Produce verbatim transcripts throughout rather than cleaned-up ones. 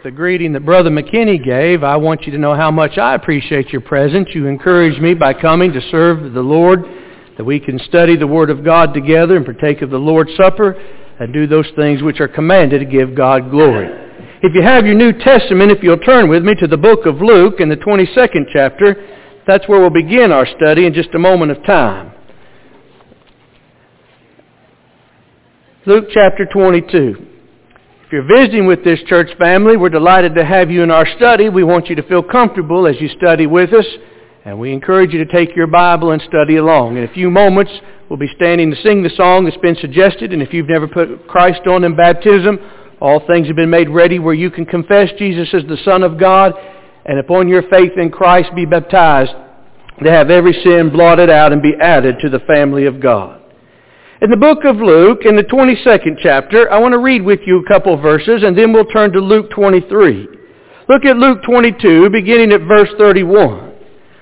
the greeting that Brother McKinney gave, I want you to know how much I appreciate your presence. You encouraged me by coming to serve the Lord, that we can study the Word of God together and partake of the Lord's Supper and do those things which are commanded to give God glory. If you have your New Testament, if you'll turn with me to the book of Luke in the twenty-second chapter, that's where we'll begin our study in just a moment of time. Luke chapter twenty-two. If you're visiting with this church family, we're delighted to have you in our study. We want you to feel comfortable as you study with us, and we encourage you to take your Bible and study along. In a few moments, we'll be standing to sing the song that's been suggested, and if you've never put Christ on in baptism, all things have been made ready where you can confess Jesus as the Son of God, and upon your faith in Christ be baptized to have every sin blotted out and be added to the family of God. In the book of Luke, in the twenty-second chapter, I want to read with you a couple verses, and then we'll turn to Luke twenty-three. Look at Luke twenty-two, beginning at verse thirty-one.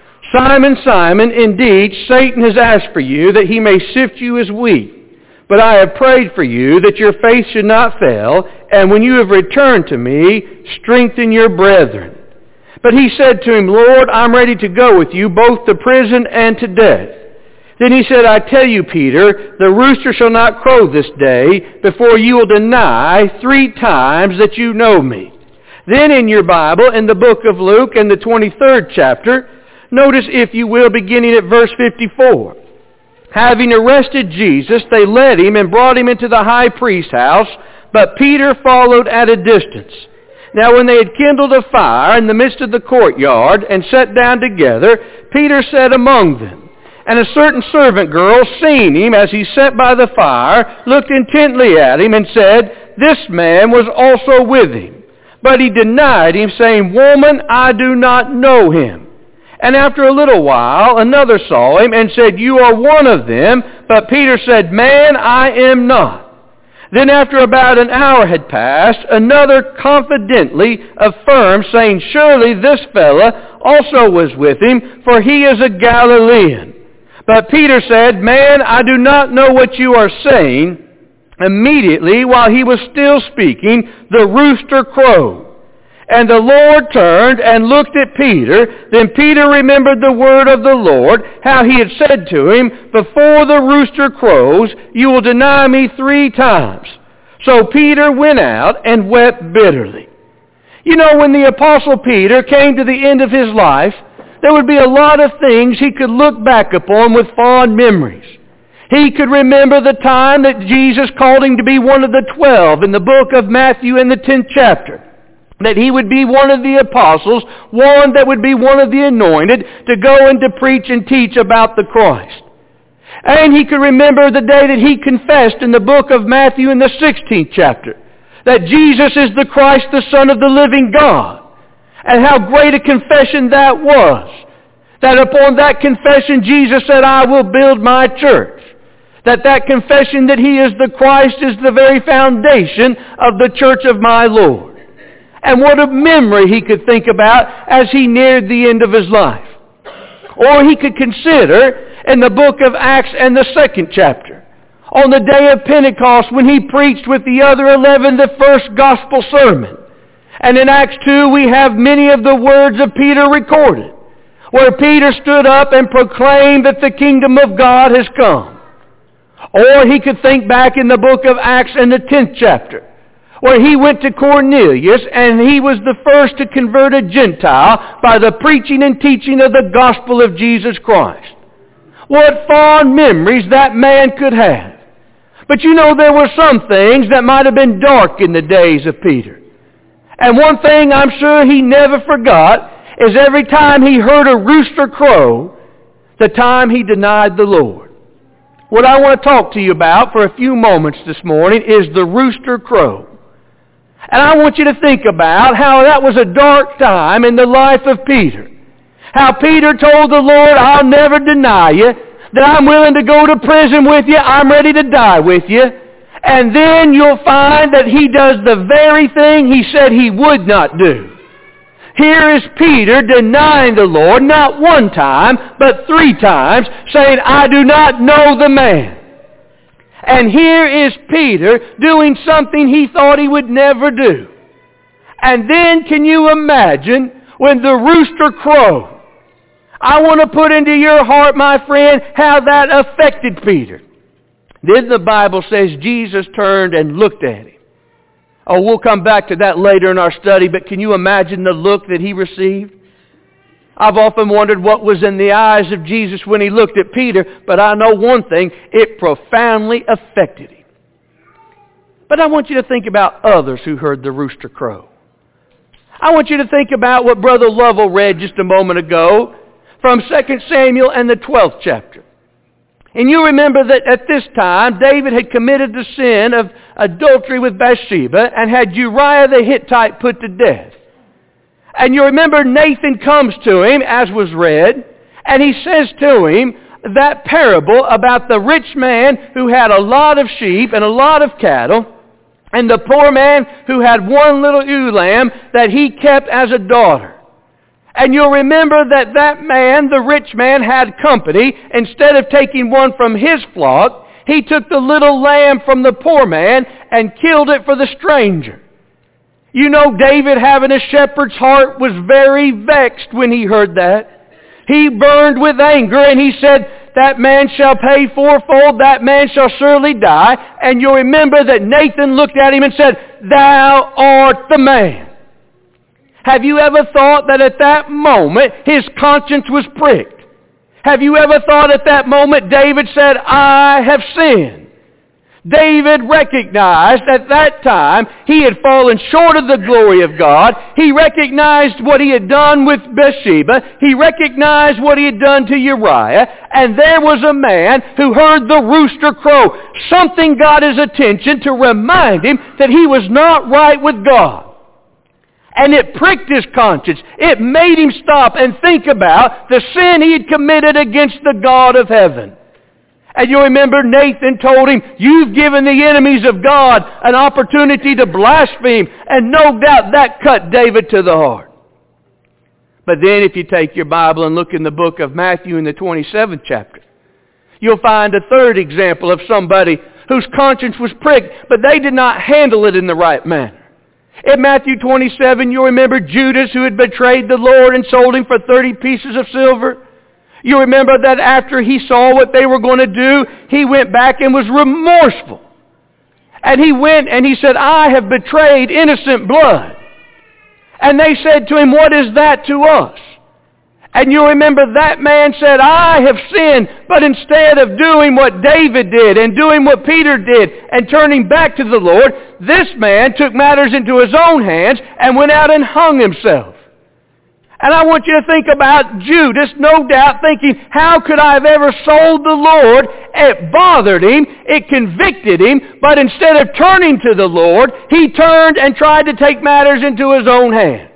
Simon, Simon, indeed, Satan has asked for you that he may sift you as wheat. But I have prayed for you that your faith should not fail, and when you have returned to me, strengthen your brethren. But he said to him, Lord, I'm ready to go with you, both to prison and to death. Then he said, I tell you, Peter, the rooster shall not crow this day before you will deny three times that you know me. Then in your Bible, in the book of Luke, in the twenty-third chapter, notice, if you will, beginning at verse fifty-four. Having arrested Jesus, they led him and brought him into the high priest's house, but Peter followed at a distance. Now when they had kindled a fire in the midst of the courtyard and sat down together, Peter sat among them. And a certain servant girl, seeing him as he sat by the fire, looked intently at him and said, This man was also with him. But he denied him, saying, Woman, I do not know him. And after a little while, another saw him and said, You are one of them. But Peter said, Man, I am not. Then after about an hour had passed, another confidently affirmed, saying, Surely this fellow also was with him, for he is a Galilean. But Peter said, Man, I do not know what you are saying. Immediately, while he was still speaking, the rooster crowed. And the Lord turned and looked at Peter. Then Peter remembered the word of the Lord, how he had said to him, Before the rooster crows, you will deny me three times. So Peter went out and wept bitterly. You know, when the Apostle Peter came to the end of his life, there would be a lot of things he could look back upon with fond memories. He could remember the time that Jesus called him to be one of the twelve in the book of Matthew in the tenth chapter. That he would be one of the apostles, one that would be one of the anointed to go and to preach and teach about the Christ. And he could remember the day that he confessed in the book of Matthew in the sixteenth chapter that Jesus is the Christ, the Son of the living God. And how great a confession that was. That upon that confession, Jesus said, I will build my church. That that confession that he is the Christ is the very foundation of the church of my Lord. And what a memory he could think about as he neared the end of his life. Or he could consider in the book of Acts and the second chapter, on the day of Pentecost when he preached with the other eleven the first gospel sermon. And in Acts two, we have many of the words of Peter recorded, where Peter stood up and proclaimed that the kingdom of God has come. Or he could think back in the book of Acts in the tenth chapter, where he went to Cornelius and he was the first to convert a Gentile by the preaching and teaching of the gospel of Jesus Christ. What fond memories that man could have. But you know, there were some things that might have been dark in the days of Peter. And one thing I'm sure he never forgot is every time he heard a rooster crow, the time he denied the Lord. What I want to talk to you about for a few moments this morning is the rooster crow. And I want you to think about how that was a dark time in the life of Peter. How Peter told the Lord, I'll never deny you, that I'm willing to go to prison with you, I'm ready to die with you. And then you'll find that he does the very thing he said he would not do. Here is Peter denying the Lord, not one time, but three times, saying, I do not know the man. And here is Peter doing something he thought he would never do. And then can you imagine when the rooster crowed? I want to put into your heart, my friend, how that affected Peter. Then the Bible says Jesus turned and looked at him. Oh, we'll come back to that later in our study, but can you imagine the look that he received? I've often wondered what was in the eyes of Jesus when he looked at Peter, but I know one thing, it profoundly affected him. But I want you to think about others who heard the rooster crow. I want you to think about what Brother Lovell read just a moment ago from Second Samuel and the twelfth chapter. And you remember that at this time, David had committed the sin of adultery with Bathsheba and had Uriah the Hittite put to death. And you remember Nathan comes to him, as was read, and he says to him that parable about the rich man who had a lot of sheep and a lot of cattle, and the poor man who had one little ewe lamb that he kept as a daughter. And you'll remember that that man, the rich man, had company. Instead of taking one from his flock, he took the little lamb from the poor man and killed it for the stranger. You know, David, having a shepherd's heart, was very vexed when he heard that. He burned with anger and he said, that man shall pay fourfold, that man shall surely die. And you'll remember that Nathan looked at him and said, thou art the man. Have you ever thought that at that moment his conscience was pricked? Have you ever thought at that moment David said, I have sinned? David recognized at that time he had fallen short of the glory of God. He recognized what he had done with Bathsheba. He recognized what he had done to Uriah. And there was a man who heard the rooster crow. Something got his attention to remind him that he was not right with God. And it pricked his conscience. It made him stop and think about the sin he had committed against the God of heaven. And you remember Nathan told him, you've given the enemies of God an opportunity to blaspheme. And no doubt that cut David to the heart. But then if you take your Bible and look in the book of Matthew in the twenty-seventh chapter, you'll find a third example of somebody whose conscience was pricked, but they did not handle it in the right manner. In Matthew twenty-seven, you remember Judas, who had betrayed the Lord and sold him for thirty pieces of silver. You remember that after he saw what they were going to do, he went back and was remorseful. And he went and he said, I have betrayed innocent blood. And they said to him, what is that to us? And you remember that man said, I have sinned, but instead of doing what David did and doing what Peter did and turning back to the Lord, this man took matters into his own hands and went out and hung himself. And I want you to think about Judas, no doubt thinking, how could I have ever sold the Lord? It bothered him, it convicted him, but instead of turning to the Lord, he turned and tried to take matters into his own hands.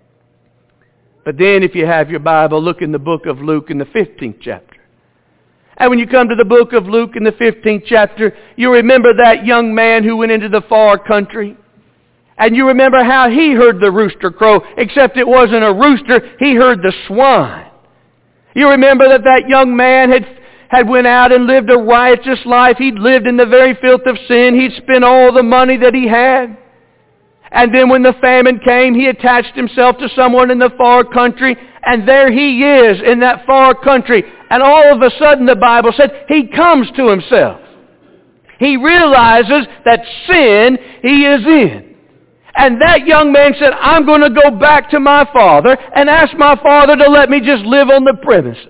But then if you have your Bible, look in the book of Luke in the fifteenth chapter. And when you come to the book of Luke in the fifteenth chapter, you remember that young man who went into the far country. And you remember how he heard the rooster crow, except it wasn't a rooster, he heard the swine. You remember that that young man had, had went out and lived a riotous life. He'd lived in the very filth of sin. He'd spent all the money that he had. And then when the famine came, he attached himself to someone in the far country, and there he is in that far country. And all of a sudden, the Bible said, he comes to himself. He realizes that sin he is in. And that young man said, I'm going to go back to my father and ask my father to let me just live on the premises.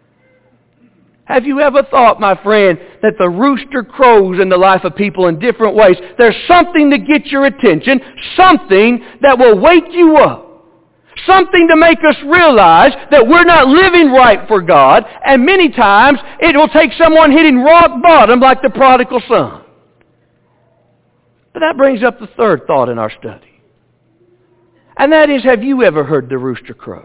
Have you ever thought, my friend, that the rooster crows in the life of people in different ways? There's something to get your attention, something that will wake you up, something to make us realize that we're not living right for God, and many times it will take someone hitting rock bottom like the prodigal son. But that brings up the third thought in our study. And that is, have you ever heard the rooster crow?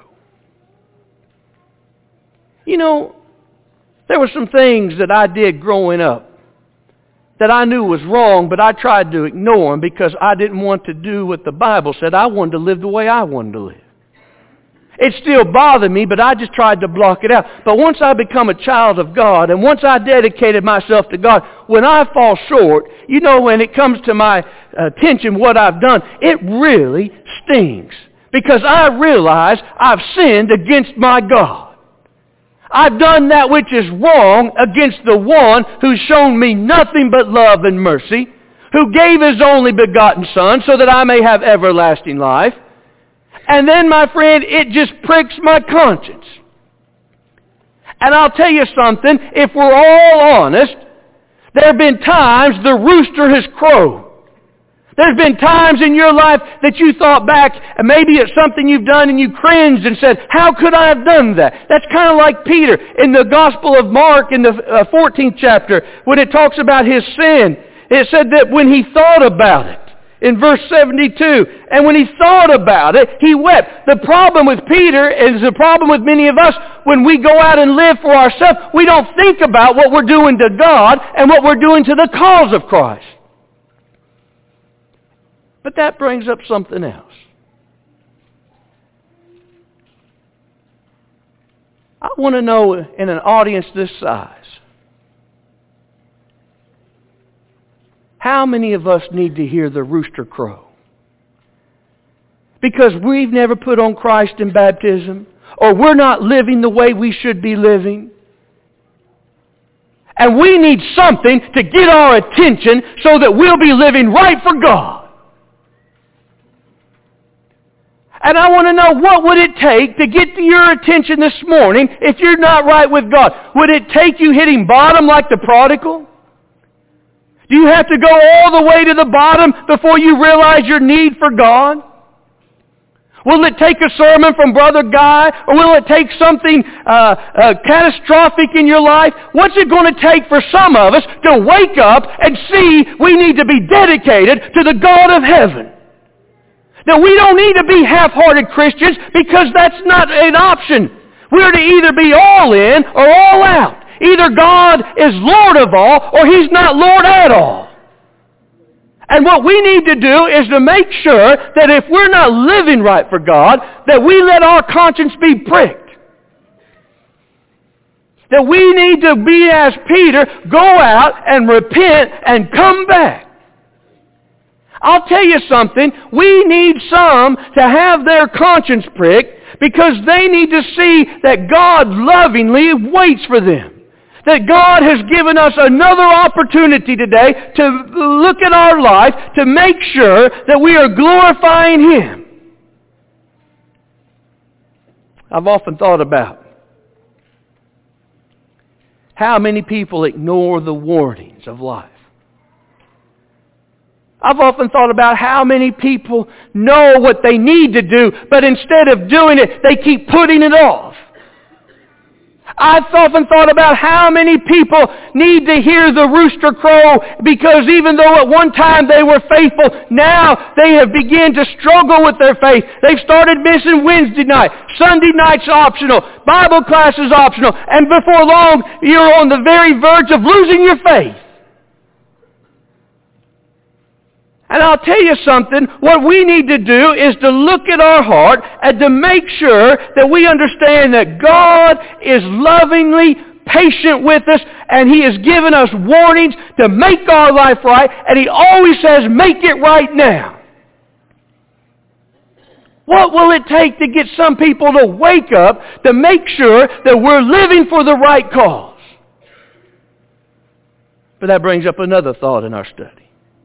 You know, there were some things that I did growing up that I knew was wrong, but I tried to ignore them because I didn't want to do what the Bible said. I wanted to live the way I wanted to live. It still bothered me, but I just tried to block it out. But once I become a child of God, and once I dedicated myself to God, when I fall short, you know, when it comes to my attention what I've done, it really stings. Because I realize I've sinned against my God. I've done that which is wrong against the one who's shown me nothing but love and mercy, who gave His only begotten Son so that I may have everlasting life. And then, my friend, it just pricks my conscience. And I'll tell you something, if we're all honest, there have been times the rooster has crowed. There's been times in your life that you thought back, and maybe it's something you've done and you cringed and said, how could I have done that? That's kind of like Peter in the Gospel of Mark in the uh, fourteenth chapter when it talks about his sin. It said that when he thought about it, in verse seventy-two, and when he thought about it, he wept. The problem with Peter is the problem with many of us. When we go out and live for ourselves, we don't think about what we're doing to God and what we're doing to the cause of Christ. But that brings up something else. I want to know, in an audience this size, how many of us need to hear the rooster crow? Because we've never put on Christ in baptism, or we're not living the way we should be living. And we need something to get our attention so that we'll be living right for God. And I want to know, what would it take to get to your attention this morning if you're not right with God? Would it take you hitting bottom like the prodigal? Do you have to go all the way to the bottom before you realize your need for God? Will it take a sermon from Brother Guy? Or will it take something uh, uh, catastrophic in your life? What's it going to take for some of us to wake up and see we need to be dedicated to the God of heaven? Now, we don't need to be half-hearted Christians because that's not an option. We're to either be all in or all out. Either God is Lord of all or He's not Lord at all. And what we need to do is to make sure that if we're not living right for God, that we let our conscience be pricked. That we need to be as Peter, go out and repent and come back. I'll tell you something, we need some to have their conscience pricked because they need to see that God lovingly waits for them. That God has given us another opportunity today to look at our life to make sure that we are glorifying Him. I've often thought about how many people ignore the warnings of life. I've often thought about how many people know what they need to do, but instead of doing it, they keep putting it off. I've often thought about how many people need to hear the rooster crow because even though at one time they were faithful, now they have begun to struggle with their faith. They've started missing Wednesday night. Sunday night's optional. Bible class is optional. And before long, you're on the very verge of losing your faith. And I'll tell you something, what we need to do is to look at our heart and to make sure that we understand that God is lovingly patient with us and He has given us warnings to make our life right, and He always says, make it right now. What will it take to get some people to wake up to make sure that we're living for the right cause? But that brings up another thought in our study.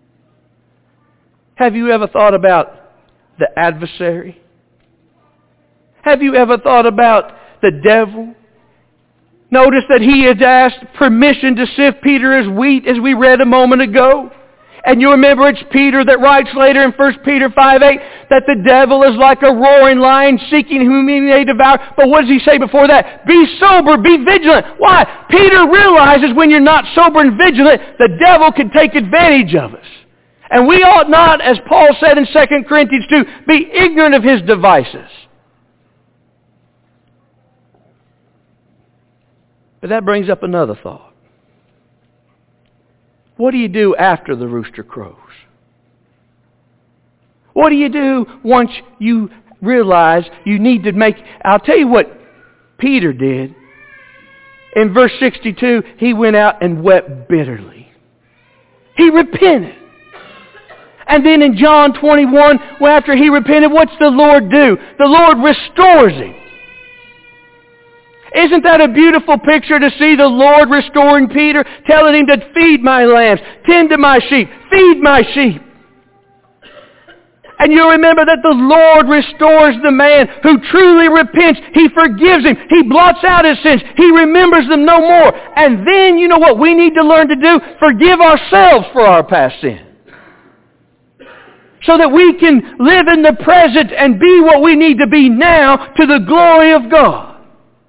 Have you ever thought about the adversary? Have you ever thought about the devil? Notice that he had asked permission to sift Peter as wheat, as we read a moment ago. And you remember it's Peter that writes later in First Peter five eight that the devil is like a roaring lion seeking whom he may devour. But what does he say before that? Be sober, be vigilant. Why? Peter realizes when you're not sober and vigilant, the devil can take advantage of us. And we ought not, as Paul said in Second Corinthians two, be ignorant of his devices. But that brings up another thought. What do you do after the rooster crows? What do you do once you realize you need to make... I'll tell you what Peter did. In verse sixty-two, he went out and wept bitterly. He repented. And then in John twenty-one, well, after he repented, what's the Lord do? The Lord restores him. Isn't that a beautiful picture to see the Lord restoring Peter, telling him to feed my lambs, tend to my sheep, feed my sheep. And you remember that the Lord restores the man who truly repents. He forgives him. He blots out his sins. He remembers them no more. And then, you know what we need to learn to do? Forgive ourselves for our past sin. So that we can live in the present and be what we need to be now to the glory of God.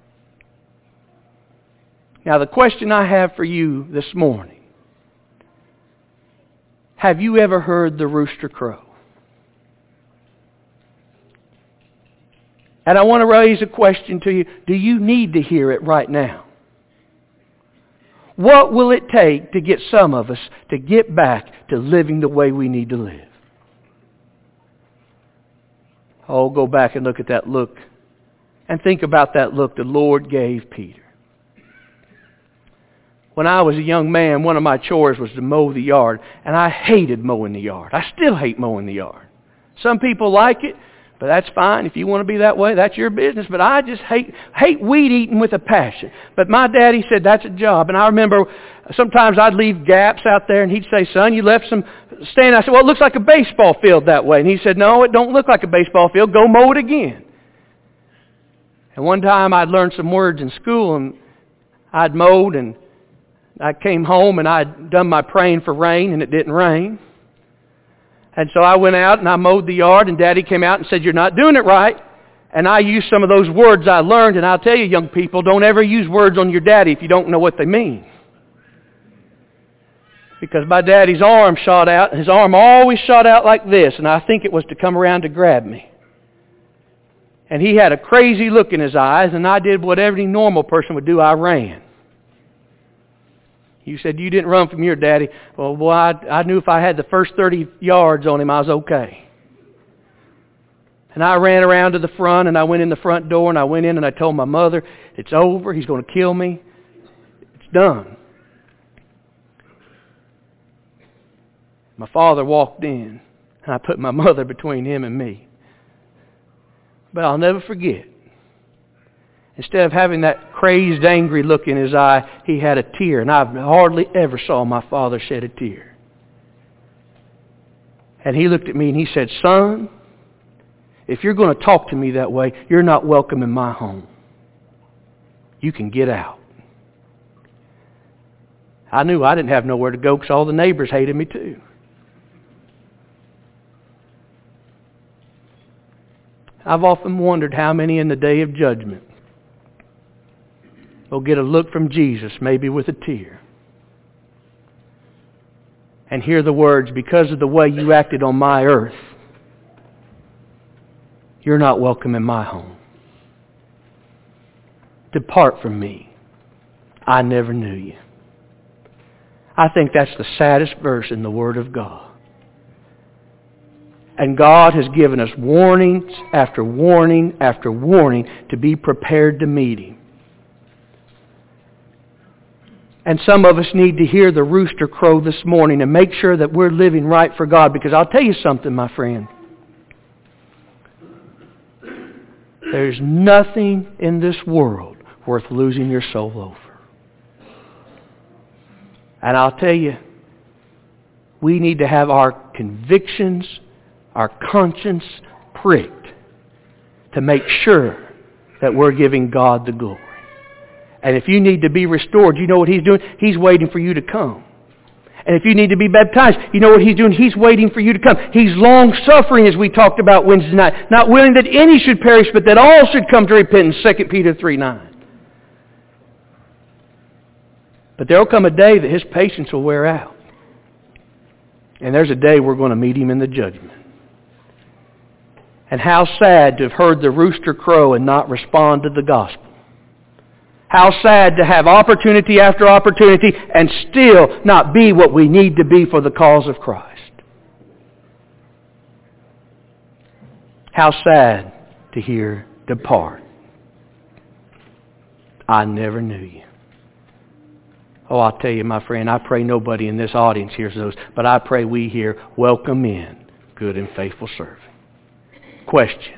Now the question I have for you this morning. Have you ever heard the rooster crow? And I want to raise a question to you. Do you need to hear it right now? What will it take to get some of us to get back to living the way we need to live? Oh, go back and look at that look. And think about that look the Lord gave Peter. When I was a young man, one of my chores was to mow the yard. And I hated mowing the yard. I still hate mowing the yard. Some people like it. But that's fine. If you want to be that way, that's your business. But I just hate hate weed eating with a passion. But my daddy said that's a job. And I remember sometimes I'd leave gaps out there and he'd say, son, you left some stand. I said, well, it looks like a baseball field that way. And he said, no, it don't look like a baseball field. Go mow it again. And one time I'd learned some words in school and I'd mowed and I came home and I'd done my praying for rain and it didn't rain. And so I went out and I mowed the yard and Daddy came out and said, you're not doing it right. And I used some of those words I learned. And I'll tell you, young people, don't ever use words on your daddy if you don't know what they mean. Because my daddy's arm shot out. And his arm always shot out like this. And I think it was to come around to grab me. And he had a crazy look in his eyes. And I did what every normal person would do. I ran. You said you didn't run from your daddy. Well, boy, I, I knew if I had the first thirty yards on him, I was okay. And I ran around to the front, and I went in the front door, and I went in, and I told my mother, it's over. He's going to kill me. It's done. My father walked in, and I put my mother between him and me. But I'll never forget. Instead of having that crazed, angry look in his eye, he had a tear. And I hardly ever saw my father shed a tear. And he looked at me and he said, son, if you're going to talk to me that way, you're not welcome in my home. You can get out. I knew I didn't have nowhere to go because all the neighbors hated me too. I've often wondered how many in the day of judgment will get a look from Jesus, maybe with a tear, and hear the words, because of the way you acted on my earth, you're not welcome in my home. Depart from me. I never knew you. I think that's the saddest verse in the Word of God. And God has given us warnings after warning after warning to be prepared to meet Him. And some of us need to hear the rooster crow this morning and make sure that we're living right for God. Because I'll tell you something, my friend. There's nothing in this world worth losing your soul over. And I'll tell you, we need to have our convictions, our conscience pricked to make sure that we're giving God the glory. And if you need to be restored, you know what He's doing? He's waiting for you to come. And if you need to be baptized, you know what He's doing? He's waiting for you to come. He's long-suffering, as we talked about Wednesday night. Not willing that any should perish, but that all should come to repentance, Second Peter three nine. But there will come a day that His patience will wear out. And there's a day we're going to meet Him in the judgment. And how sad to have heard the rooster crow and not respond to the gospel. How sad to have opportunity after opportunity and still not be what we need to be for the cause of Christ. How sad to hear, depart. I never knew you. Oh, I'll tell you, my friend, I pray nobody in this audience hears those, but I pray we hear, welcome in, good and faithful servant. Question.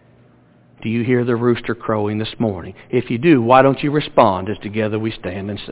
Do you hear the rooster crowing this morning? If you do, why don't you respond as together we stand and sing?